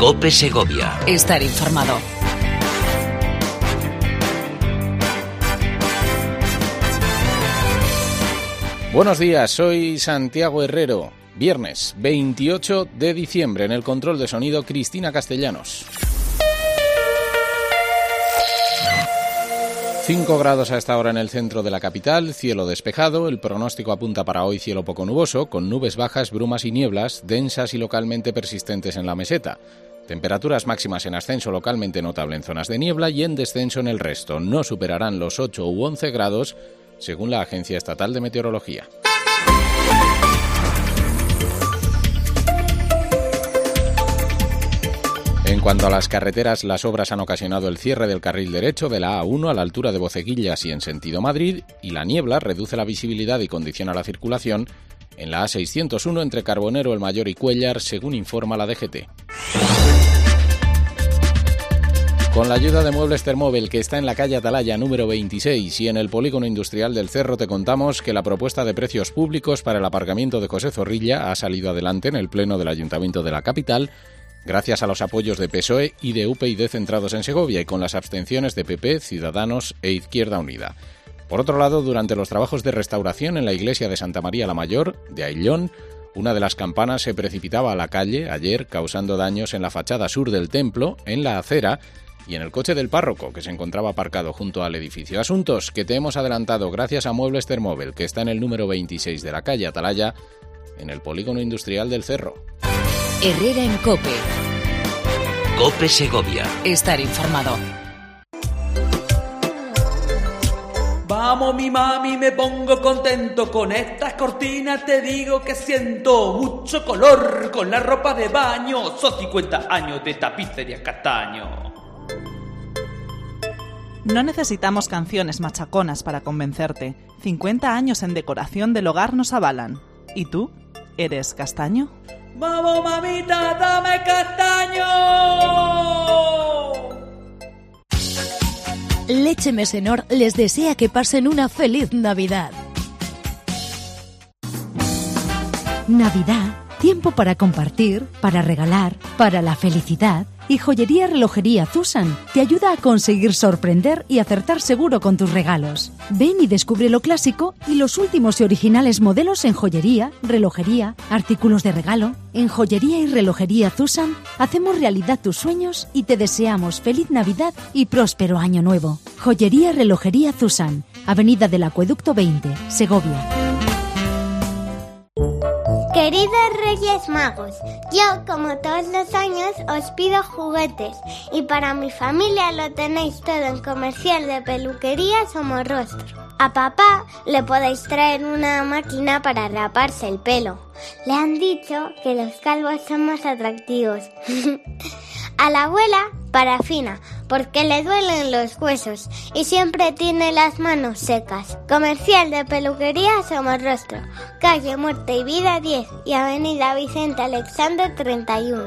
COPE Segovia. Estar informado. Buenos días, soy Santiago Herrero. Viernes 28 de diciembre. En el control de sonido, Cristina Castellanos. 5 grados a esta hora en el centro de la capital, cielo despejado. El pronóstico apunta para hoy cielo poco nuboso, con nubes bajas, brumas y nieblas, densas y localmente persistentes en la meseta. Temperaturas máximas en ascenso localmente notable en zonas de niebla y en descenso en el resto. No superarán los 8 u 11 grados, según la Agencia Estatal de Meteorología. En cuanto a las carreteras, las obras han ocasionado el cierre del carril derecho de la A1 a la altura de Boceguillas y en sentido Madrid, y la niebla reduce la visibilidad y condiciona la circulación en la A601 entre Carbonero el Mayor y Cuéllar, según informa la DGT. Con la ayuda de Muebles Termóvil, que está en la calle Atalaya número 26 y en el Polígono Industrial del Cerro, te contamos que la propuesta de precios públicos para el aparcamiento de José Zorrilla ha salido adelante en el Pleno del Ayuntamiento de la capital, gracias a los apoyos de PSOE y de UPyD centrados en Segovia y con las abstenciones de PP, Ciudadanos e Izquierda Unida. Por otro lado, durante los trabajos de restauración en la iglesia de Santa María la Mayor, de Aillón, una de las campanas se precipitaba a la calle ayer, causando daños en la fachada sur del templo, en la acera y en el coche del párroco, que se encontraba aparcado junto al edificio. Asuntos que te hemos adelantado gracias a Muebles Termóvil, que está en el número 26 de la calle Atalaya, en el Polígono Industrial del Cerro. Herrera en COPE. COPE Segovia. Estar informado. Vamos mi mami, me pongo contento, con estas cortinas te digo que siento mucho color, con la ropa de baño, son 50 años de tapicería Castaño. No necesitamos canciones machaconas para convencerte, 50 años en decoración del hogar nos avalan. ¿Y tú? ¿Eres castaño? ¡Vamos mamita, dame castaño! Leche Mesenor les desea que pasen una feliz Navidad. Navidad, tiempo para compartir, para regalar, para la felicidad. Y Joyería Relojería Zusan te ayuda a conseguir sorprender y acertar seguro con tus regalos. Ven y descubre lo clásico y los últimos y originales modelos en joyería, relojería, artículos de regalo. En Joyería y Relojería Zusan hacemos realidad tus sueños y te deseamos feliz Navidad y próspero año nuevo. Joyería Relojería Zusan, Avenida del Acueducto 20, Segovia. Queridos Reyes Magos, yo como todos los años os pido juguetes y para mi familia lo tenéis todo en Comercial de Peluquería Somorrostro. A papá le podéis traer una máquina para raparse el pelo. Le han dicho que los calvos son más atractivos. A la abuela, parafina, porque le duelen los huesos y siempre tiene las manos secas. Comercial de Peluquería Somorrostro, calle Muerte y Vida 10 y avenida Vicente Alexander 31.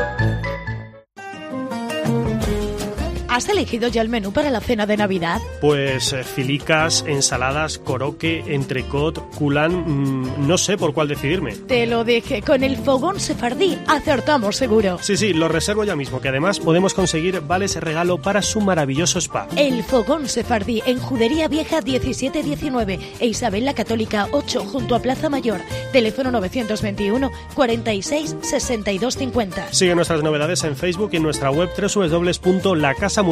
¿Has elegido ya el menú para la cena de Navidad? Pues filicas, ensaladas, koroke, entrecot, culán, no sé por cuál decidirme. Te lo dije, con el fogón sefardí acertamos seguro. Sí, lo reservo ya mismo, que además podemos conseguir vales regalo para su maravilloso spa. El fogón sefardí en Judería Vieja 1719 e Isabel la Católica 8 junto a Plaza Mayor. Teléfono 921 46 62 50. Sigue nuestras novedades en Facebook y en nuestra web www.lacasamudejar.com.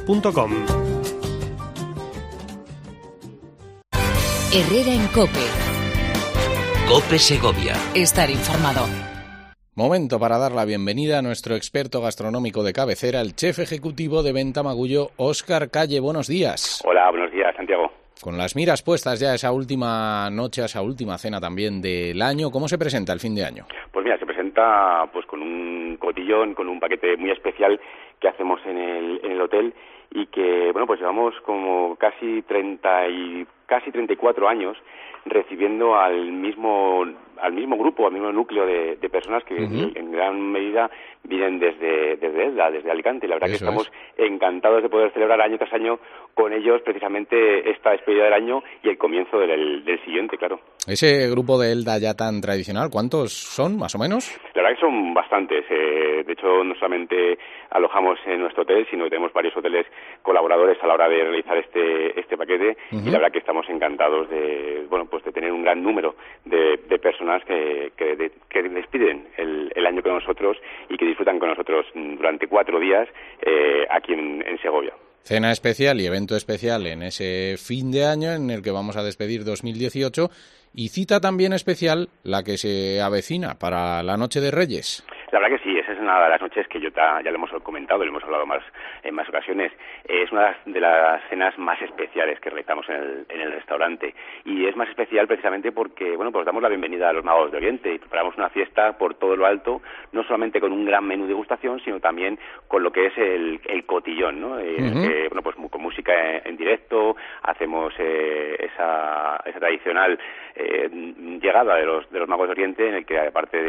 Herrera en COPE. COPE Segovia. Estar informado. Momento para dar la bienvenida a nuestro experto gastronómico de cabecera, el chef ejecutivo de Ventamagullo, Óscar Calle. Buenos días. Hola, buenos días, Santiago. Con las miras puestas ya a esa última noche, a esa última cena también del año, ¿cómo se presenta el fin de año? Pues mira, se presenta pues con un cotillón, con un paquete muy especial que hacemos en el hotel y que, bueno, pues llevamos como casi 34 años recibiendo al mismo grupo, al mismo núcleo de personas que en gran medida vienen desde Elda, desde Alicante. La verdad que estamos encantados de poder celebrar año tras año con ellos precisamente esta despedida del año y el comienzo del siguiente, claro. Ese grupo de Elda ya tan tradicional, ¿cuántos son, más o menos? La verdad que son bastantes. De hecho, no solamente alojamos en nuestro hotel, sino que tenemos varios hoteles colaboradores a la hora de realizar este paquete, y la verdad que estamos encantados de tener un gran número de personas que despiden el año con nosotros y que disfrutan con nosotros durante 4 días aquí en Segovia. Cena especial y evento especial en ese fin de año en el que vamos a despedir 2018, y cita también especial la que se avecina para la Noche de Reyes. La verdad que sí, esa es una de las noches que ya lo hemos comentado, lo hemos hablado en más ocasiones. Es una de las cenas más especiales que realizamos en el restaurante, y es más especial precisamente porque, pues damos la bienvenida a los Magos de Oriente y preparamos una fiesta por todo lo alto, no solamente con un gran menú de degustación, sino también con lo que es el cotillón, ¿no? Pues con música en directo, hacemos esa tradicional llegada de los Magos de Oriente, en el que aparte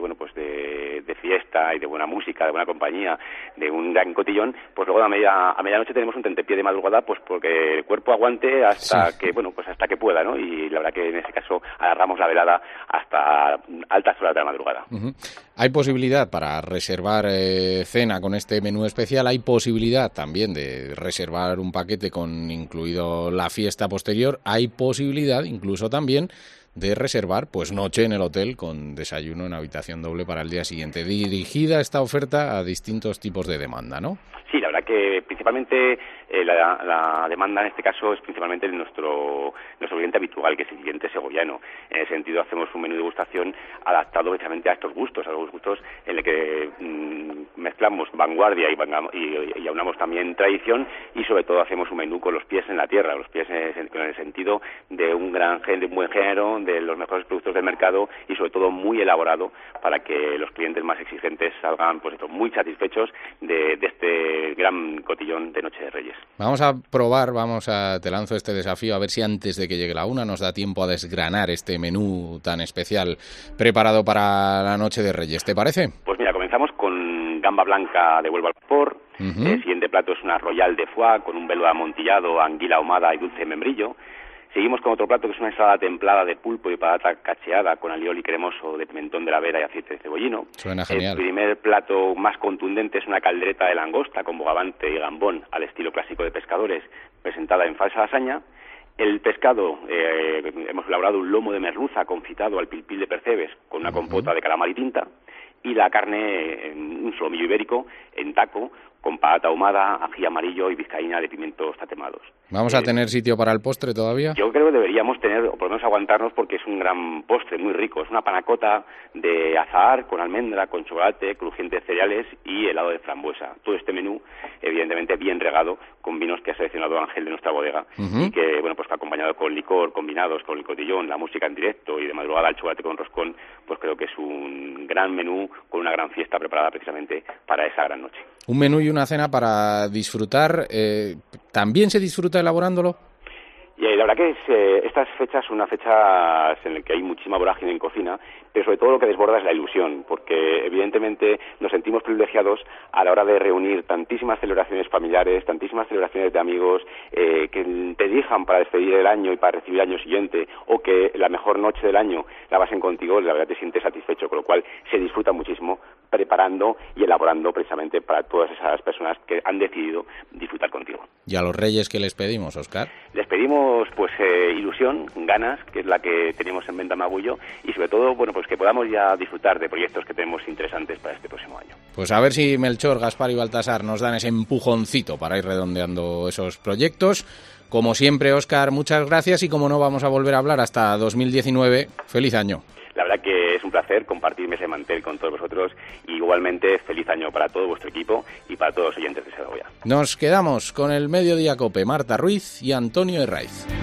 de fiesta y de buena música, de buena compañía, de un gran cotillón, pues luego a medianoche tenemos un tentepié de madrugada, pues porque el cuerpo aguante hasta que pueda, ¿no? Y la verdad que en ese caso alargamos la velada hasta altas horas de la madrugada. Hay posibilidad para reservar cena con este menú especial, hay posibilidad también de reservar un paquete con incluido la fiesta posterior, hay posibilidad incluso también de reservar noche en el hotel con desayuno en habitación doble para el día siguiente. Dirigida esta oferta a distintos tipos de demanda, ¿no? Sí, la verdad que principalmente la demanda en este caso es principalmente nuestro cliente habitual, que es el cliente segoviano. En ese sentido hacemos un menú de degustación adaptado precisamente a estos gustos, a los gustos en el que mezclamos vanguardia y aunamos también tradición, y sobre todo hacemos un menú con los pies en la tierra, los pies en el sentido de un buen género, de los mejores productos del mercado, y sobre todo muy elaborado para que los clientes más exigentes salgan muy satisfechos de este gran cotillón de Noche de Reyes. Vamos a probar, te lanzo este desafío, a ver si antes de que llegue la 1 nos da tiempo a desgranar este menú tan especial preparado para la Noche de Reyes. ¿Te parece? Pues mira, comenzamos con gamba blanca de Huelva al vapor. El siguiente plato es una royal de foie con un velo amontillado, anguila ahumada y dulce membrillo. Seguimos con otro plato que es una ensalada templada de pulpo y patata cacheada con alioli cremoso de pimentón de la Vera y aceite de cebollino. Suena genial. El primer plato más contundente es una caldereta de langosta con bogavante y gambón al estilo clásico de pescadores, presentada en falsa lasaña. El pescado, hemos elaborado un lomo de merluza confitado al pilpil de percebes con una compota de calamar y tinta. Y la carne, un solomillo ibérico en taco, con patata ahumada, ají amarillo y vizcaína de pimientos tatemados. ¿Vamos a tener sitio para el postre todavía? Yo creo que deberíamos tener, o por lo menos aguantarnos, porque es un gran postre muy rico. Es una panacota de azahar con almendra, con chocolate, crujiente de cereales y helado de frambuesa. Todo este menú, evidentemente, bien regado, con vinos que ha seleccionado Ángel de nuestra bodega, y que, que acompañado con licor, combinados con el cotillón, la música en directo y de madrugada el chocolate con roscón, pues creo que es un gran menú con una gran fiesta preparada precisamente para esa gran noche. Un menú y una cena para disfrutar. ¿También se disfruta elaborándolo? Y la verdad que estas fechas son unas fechas en las que hay muchísima vorágine en cocina, pero sobre todo lo que desborda es la ilusión, porque evidentemente nos sentimos privilegiados a la hora de reunir tantísimas celebraciones familiares, tantísimas celebraciones de amigos que te elijan para despedir el año y para recibir el año siguiente, o que la mejor noche del año la pasen contigo. La verdad te sientes satisfecho, con lo cual se disfruta muchísimo preparando y elaborando precisamente para todas esas personas que han decidido disfrutar contigo. ¿Y a los Reyes qué les pedimos, Óscar? Les pedimos ilusión, ganas, que es la que tenemos en Venta Magullo, y sobre todo que podamos ya disfrutar de proyectos que tenemos interesantes para este próximo año. Pues a ver si Melchor, Gaspar y Baltasar nos dan ese empujoncito para ir redondeando esos proyectos. Como siempre, Óscar, muchas gracias, y como no vamos a volver a hablar hasta 2019, feliz año. La verdad que es un placer compartirme ese mantel con todos vosotros, y igualmente feliz año para todo vuestro equipo y para todos los oyentes de Segovia. Nos quedamos con el Mediodía Cope, Marta Ruiz y Antonio Herraiz.